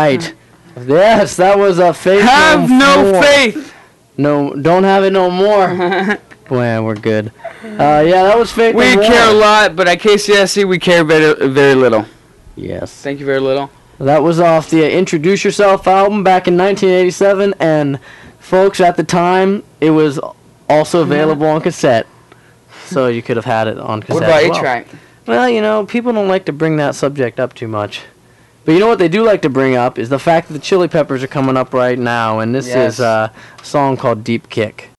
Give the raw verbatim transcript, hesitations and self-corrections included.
right. Yes, that was a faith. Have no, no faith. No, don't have it no more. Man, we're good. Uh, yeah, that was faith. We no care more. a lot, but at K C S C we care very, very little. Yes. Thank you very little. That was off the Introduce Yourself album back in nineteen eighty-seven, and folks, at the time, it was also available on cassette, so you could have had it on cassette. What about as well. A-Track? Well, you know, people don't like to bring that subject up too much. But you know what they do like to bring up is the fact that the Chili Peppers are coming up right now, and this Yes. is uh, a song called Deep Kick.